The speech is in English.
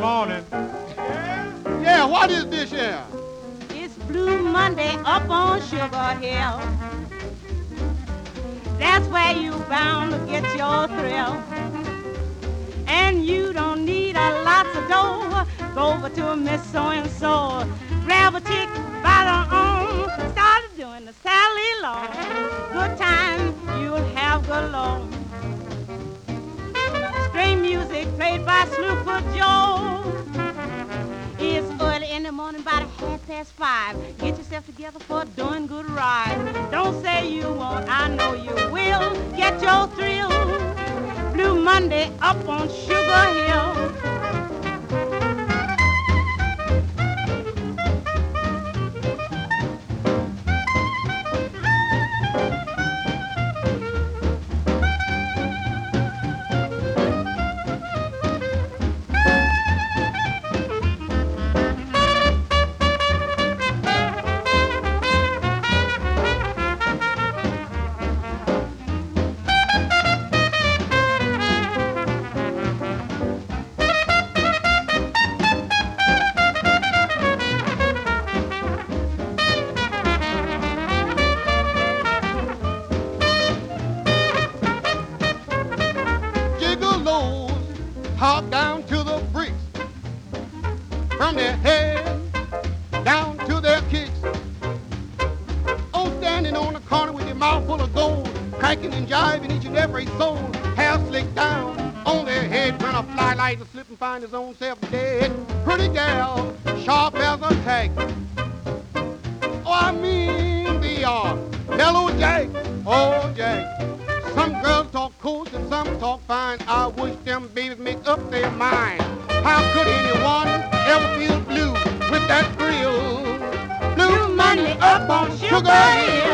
morning. Yeah, what is this here? It's Blue Monday up on Sugar Hill. That's where you bound to get your thrill. And you don't need a lot of dough. Go over to Miss So-and-so. Grab a chick by the arm. Start doing the Sally Long. Good time, you'll have galore. String music played by Slewfoot Joe. It's early in the morning, about 5:30. Get yourself together for a doing good ride. Don't say you won't, I know you will. Get your thrill. Blue Monday up on Sugar Hill. Hop down to the bricks, from their head down to their kicks. Oh, standing on the corner with your mouth full of gold, cranking and jiving each and every soul. Hair slicked down on their head, when a fly light to slip and find his own self dead. Pretty gal, sharp as a tack. Oh, I mean the mellow Jack. Oh, Jack. Some girls talk cool and some talk fine. I wish them babies make up their mind. How could anyone ever feel blue with that thrill? Blue money up on Sugar Hill.